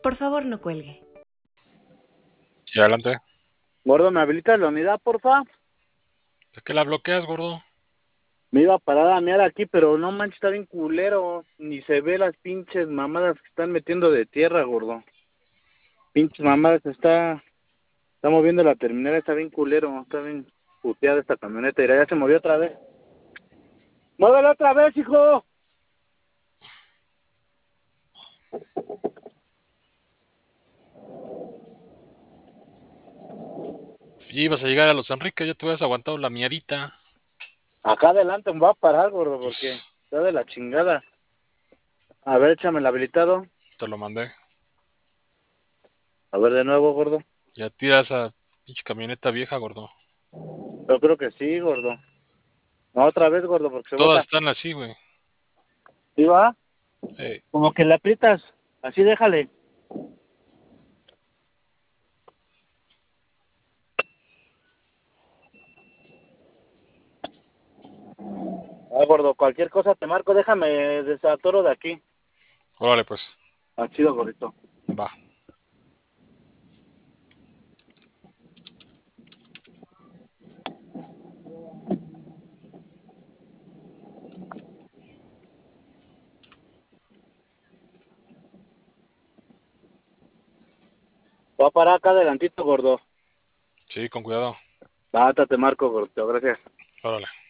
Por favor, no cuelgue. Sí, adelante. Gordo, ¿me habilitas la unidad, porfa? ¿De qué la bloqueas, gordo? Me iba a parar a mear aquí, pero no manches, está bien culero. Ni se ve las pinches mamadas que están metiendo de tierra, gordo. Pinches mamadas, está moviendo la terminal, está bien culero, está bien puteada esta camioneta. Mira, ya se movió otra vez. ¡Muévela otra vez, hijo! Y ibas a llegar a Los Enriques, ya te hubieras aguantado la miadita. Acá adelante me va a parar, gordo, porque Pues está de la chingada. A ver, échame el habilitado. te lo mandé. A ver, de nuevo, gordo. Ya tiras esa pinche camioneta vieja, gordo. Yo creo que sí, gordo. No, otra vez, gordo, porque se Todas bota. están así, güey. ¿Sí va? Eh, Como que le aprietas. Así déjale. Ah, gordo, cualquier cosa te marco. Déjame desatoro de aquí. órale, pues. Ah, chido, gordito. Va. Voy a parar acá adelantito, gordo. Sí, con cuidado. Bata, te marco, gordito. Gracias. Órale.